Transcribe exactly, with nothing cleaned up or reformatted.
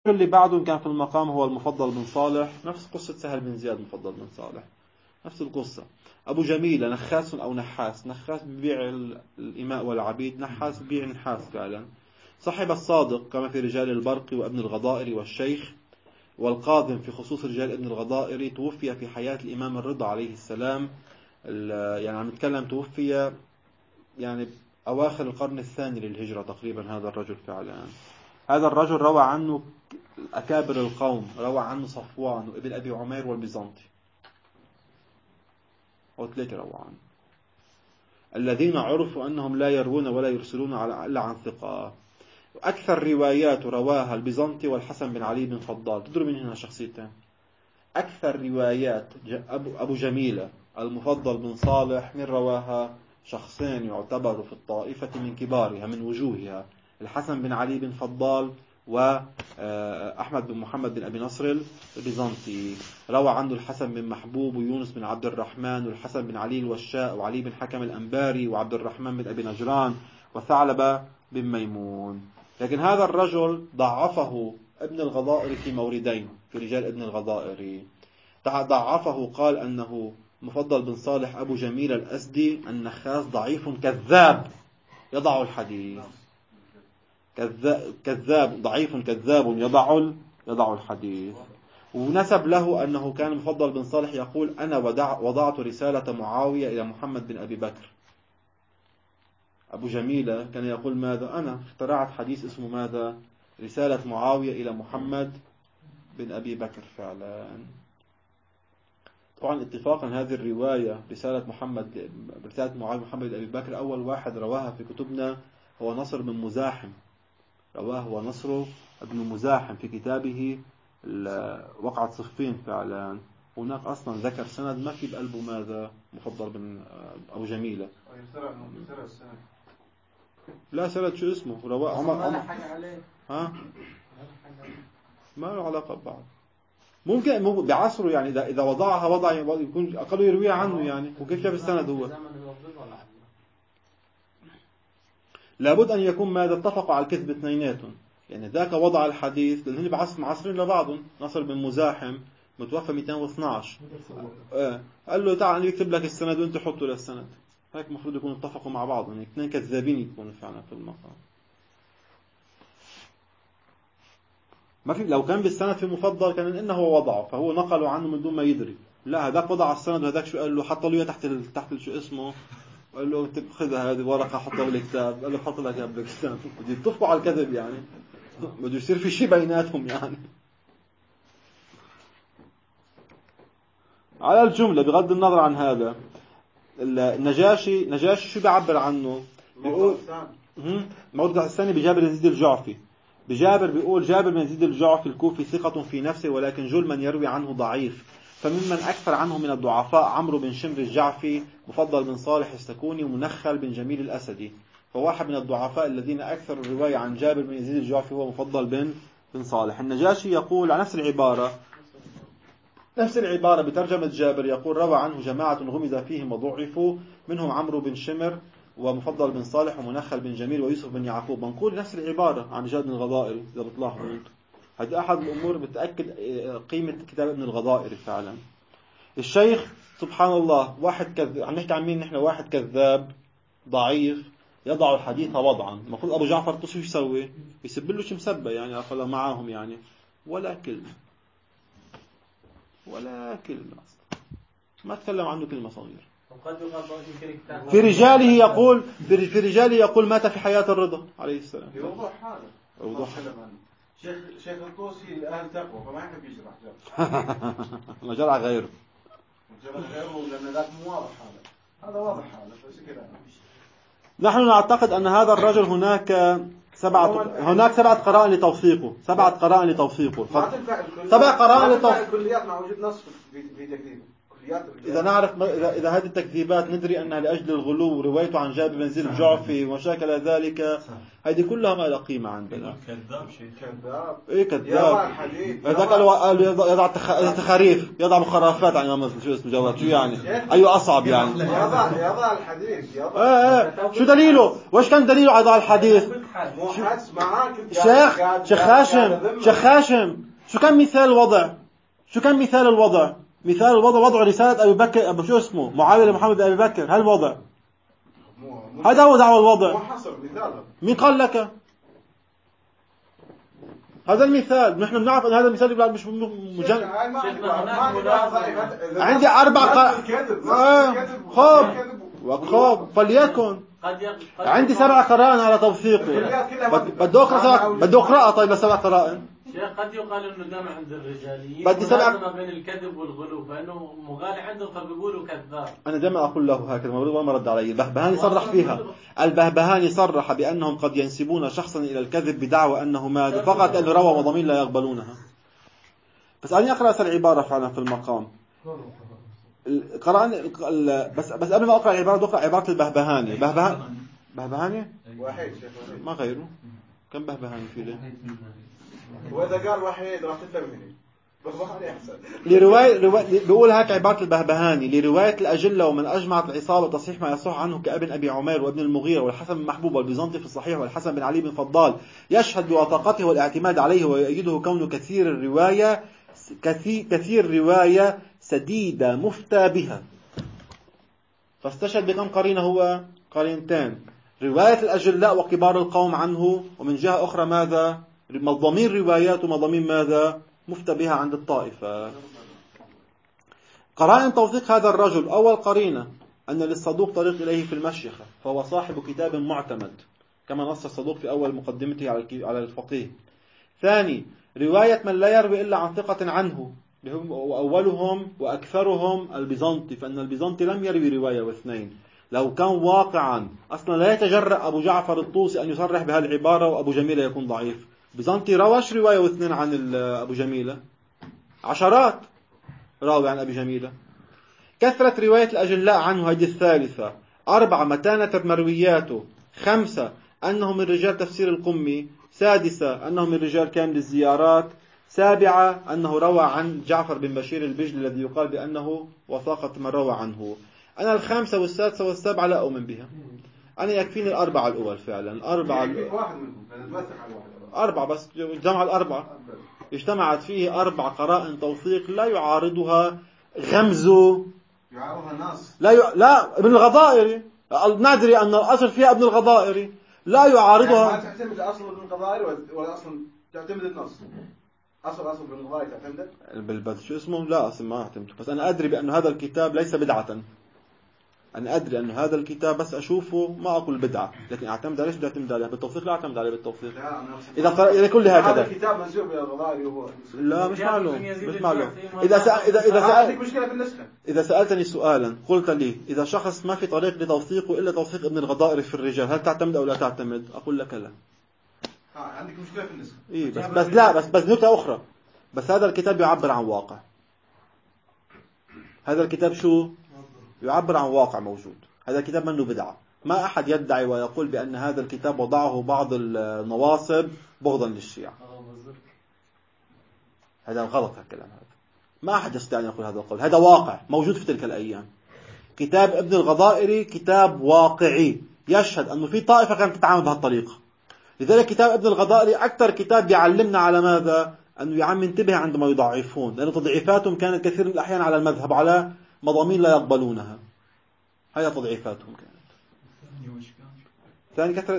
اللي بعده كان في المقام هو المفضل بن صالح، نفس قصة سهل بن زياد المفضل بن صالح، نفس القصة. أبو جميلة نخاس أو نحاس، نخاس ببيع الإماء والعبيد، نحاس ببيع نحاس فعلا. صاحب الصادق كما في رجال البرق وابن الغضائر والشيخ والقاضم في خصوص رجال ابن الغضائر، توفي في حياة الإمام الرضا عليه السلام. يعني عم نتكلم توفي يعني أواخر القرن الثاني للهجرة تقريبا. هذا الرجل فعلا، هذا الرجل روى عنه أكابر القوم، روى عنه صفوان وابن أبي عمير والبيزنطي، أو ثلاثة روى عنه، الذين عرفوا أنهم لا يروون ولا يرسلون إلا عن ثقة. أكثر روايات رواها البيزنطي والحسن بن علي بن فضال. تدروا من هنا شخصيتين أكثر روايات أبو جميلة المفضل بن صالح من رواها؟ شخصين يعتبروا في الطائفة من كبارها من وجوهها، الحسن بن علي بن فضال وأحمد بن محمد بن أبي نصر البيزنطي. روى عنه الحسن بن محبوب ويونس بن عبد الرحمن والحسن بن علي الوشاء وعلي بن حكم الأنباري وعبد الرحمن بن أبي نجران وثعلبة بن ميمون. لكن هذا الرجل ضعفه ابن الغضائر في موردين في رجال ابن الغضائر. ضعفه، قال أنه مفضل بن صالح أبو جميل الأسدي النخاس ضعيف كذاب يضع الحديث، كذاب ضعيف كذاب يضع يضع الحديث. ونسب له أنه كان مفضل بن صالح يقول: أنا وضعت رسالة معاوية إلى محمد بن أبي بكر. أبو جميلة كان يقول ماذا؟ أنا اخترعت حديث اسمه ماذا؟ رسالة معاوية إلى محمد بن أبي بكر فعلا. طبعا اتفاقا هذه الرواية رسالة محمد رسالة معاوية محمد بن أبي بكر، أول واحد رواها في كتبنا هو نصر بن مزاحم، رواه هو نصر بن مزاحم في كتابه وقعة صفين فعلا. هناك أصلا ذكر سند ما في بقلبه ماذا؟ مفضل بن أبو جميلة. لا سند شو اسمه؟ رواه عمر عمر ها ما له علاقة ببعض. ممكن بعصره يعني إذا إذا وضعها وضع يكون أقل يروي عنه يعني. وكيف جاب السند هو؟ لابد أن يكون ماذا؟ اتفقوا على الكذب اثنيناتهم. يعني ذاك وضع الحديث لأنهم بعصر معصرين لبعضهم. نصر بن مزاحم متوفى مئتين واثناشر. آه. قال له تعال يكتب لك السند وانت حطه للسند. هيك المفروض يكونوا اتفقوا مع بعض، يعني اثنين كذابين يكونوا فعلا في المقام. ما في لو كان بالسند في مفضل كان انه هو وضعه فهو نقله عنه من دون ما يدري. لا هذاك وضع السند وهذاك شو قال له؟ حط له تحت ال... تحت شو اسمه، قال له خذ هذه ورقه حطها بالكتاب. قال له حط لك بالكتاب. بده يتفقوا على الكذب يعني، بده يصير في شيء بيناتهم يعني. على الجمله بغض النظر عن هذا، النجاشي نجاشي شو بيعبر عنه؟ بيقول موضع الثاني بجابر بن يزيد الجعفي. بجابر بيقول: جابر بن يزيد الجعفي الكوفي ثقة في نفسه ولكن جل من يروي عنه ضعيف، فممن أكثر عنه من الضعفاء عمرو بن شمر الجعفي، مفضل بن صالح السكوني، ومنخل بن جميل الأسدي. فواحد من الضعفاء الذين أكثر الرواية عن جابر بن يزيد الجعفي هو مفضل بن بن صالح. النجاشي يقول على نفس العبارة نفس العبارة بترجمة جابر، يقول: روى عنه جماعة غمز فيهم وضعفوا، منهم عمرو بن شمر ومفضل بن صالح ومنخل بن جميل ويوسف بن يعقوب. بنقول نفس العبارة عن رجال ابن الغضائر. إذا بتلاحظوا هذه أحد الأمور بتأكد قيمة كتاب ابن الغضائر فعلا. الشيخ سبحان الله واحد كذاب. عم نحكي عن مين نحن؟ واحد كذاب ضعيف يضع الحديث وضعا. المفروض أبو جعفر شو يسوي؟ يسب له شي مسبة يعني، أقل معاهم يعني، ولا كلمة ولا كلمة ما تكلم عنه كلمة صغيرة. في رجاله يقول في رجاله يقول مات في حياة الرضا عليه السلام. يوضح حاله. يوضح شيخ شيخ الطوسي أهل تقوى فما يحب يشرح. ما جرى غيره. جرى غيره لأن ذاك مو واضح حاله. هذا واضح حاله بس كذا. نحن نعتقد أن هذا الرجل هناك سبعة هناك سبعة قرائن لتوثيقه. سبعة قرائن لتوثيقه. ما تنفع سبع قرائن لتوثيقه. الكليات مع وجود نص في في تكذيبه. إذا نعرف إذا إذا هذه التكذيبات ندري أنها لأجل الغلو وروايته عن جابر بن زيد الجعفي ومشاكل ذلك، هذه كلها ما لها قيمة عندنا. كذاب شيء كذاب. إيه كذاب. هذاك قال يضع تخاريف، يضع مخرافات عن إمام مسلم. شو اسمه جواد؟ شو يعني؟ أيوة أصعب يعني. يضع يضع الحديث. يضع. إيه إيه. شو دليله؟ وإيش كان دليله على يضع الحديث؟ شيخ شيخ هاشم شيخ هاشم شو كان مثال الوضع؟ شو كان مثال الوضع؟ مثال الوضع وضع رسالة أبي بكر أبو شو اسمه معاوية لمحمد أبي بكر. هل الوضع هذا هو دعوة الوضع؟ مين قال لك هذا المثال؟ نحن بنعرف أن هذا المثال مش مجرد. عندي أربع ق... خاب وخاب فليكن عندي سبع قرائن على توثيقه. بدي أقرأ بدي أقرأ طيب لسبع قرائن. شيخ قد يقال انه جمع عند الرجاليين بدي سبع ما بين الكذب والغلو، فانه مغالي عندهم فبيقولوا كذاب. انا دائما اقول له هكذا ما رد علي. البهبهاني صرح فيها. البهبهاني صرح بانهم قد ينسبون شخصا الى الكذب بدعوى انه ماذا فقط انه روى مضامين لا يقبلونها. بس اني اقرا العباره فعلا في المقام قرأني بس بس قبل ما اقرا العباره اقرا عباره البهبهاني. بهبهاني بهبهاني واحد ما غيره. كم بهبهاني في له؟ وإذا قال وحيد راح تفهمني. بهبهاني أحسن. لرواية رواية بيقول هيك عبارة البهبهاني لرواية الأجلة ومن أجمعت العصابة تصحيح ما يصح عنه كابن أبي عمير وابن المغيرة والحسن بن محبوب والبيزنطي في الصحيح والحسن بن علي بن فضال يشهد بوثاقته والاعتماد عليه ويؤيده كونه كثير الرواية كثير كثير رواية سديدة مفتى بها. فاستشهد بكم قرينة هو قرينتين: رواية الأجلاء وكبار القوم عنه، ومن جهة أخرى ماذا؟ مضامين روايات ومضامين ماذا؟ مفتى بها عند الطائفة. قرائن توثيق هذا الرجل: أول قرينة أن للصدوق طريق إليه في المشيخة، فهو صاحب كتاب معتمد كما نص الصدوق في أول مقدمته على الفقيه. ثاني، رواية من لا يروي إلا عن ثقة عنه، وأولهم وأكثرهم البيزنطي، فإن البيزنطي لم يروي رواية واثنين. لو كان واقعا أصلا لا يتجرأ أبو جعفر الطوسي أن يصرح بهذه العبارة وأبو جميلة يكون ضعيف. بيزنطي رواش رواية واثنين عن أبو جميلة، عشرات راوي عن أبي جميلة. كثرة رواية الأجلاء عنه هذه الثالثة. أربعة، متانة مروياته. خمسة، أنه من رجال تفسير القمي. سادسة، أنه من رجال كامل الزيارات. سابعة، أنه روى عن جعفر بن بشير البجلي الذي يقال بأنه وثاقة من روى عنه. أنا الخامسة والسادسة والسابعة لا أؤمن بها. أنا يكفيني الأربعة الأول فعلا. الأربعة أربعة بس جمع الأربعة اجتمعت فيه أربع قرائن توثيق لا يعارضها غمز يعارضها الناس. لا ي... لا ابن الغضائري ندري أن الأصل فيها ابن الغضائري لا يعارضها. يعني ما تعتمد أصل ابن الغضائري ولا أصلا تعتمد النص؟ أصل أصل ابن الغضائري تعتمده؟ بالبدء شو اسمه؟ لا أصل ما أعتمده، بس أنا أدري بأن هذا الكتاب ليس بدعة. أنا أدري أن هذا الكتاب بس أشوفه ما أقول بدعة، لكن أعتمد عليه. بدي أعتمد عليه بالتوثيق؟ لا أعتمد عليه بالتوثيق. إذا قرأ إذا كل هكذا هذا الكتاب منسوب إلى الغضائري وهو لا مش معلوم مش معلوم. إذا سأل إذا إذا سأل مشكلة في النسخة. إذا سألتني سؤالا قلت لي إذا شخص ما في طريق لتوثيقه إلا توثيق ابن الغضائري في الرجال، هل تعتمد أو لا تعتمد؟ أقول لك لا. آه عندك مشكلة في النسخة. إيه بس بس لا بس بس نقطة أخرى. بس هذا الكتاب يعبر عن واقع. هذا الكتاب شو؟ يعبر عن واقع موجود. هذا الكتاب منه بدعة. ما أحد يدعي ويقول بأن هذا الكتاب وضعه بعض النواصب بغضا للشيعة. هذا غلط هالكلام هذا. ما أحد يستطيع أن يقول هذا القول. هذا واقع موجود في تلك الأيام. كتاب ابن الغضائري كتاب واقعي يشهد أنه في طائفة كانت تتعامل بهالطريقة. لذلك كتاب ابن الغضائري أكثر كتاب يعلمنا على ماذا؟ أنه يعم انتبه عندما يضعفون، لأن تضعيفاتهم كانت كثير من الأحيان على المذهب على مضامين لا يقبلونها. هي تضعيفاتهم كانت. ثاني كثرة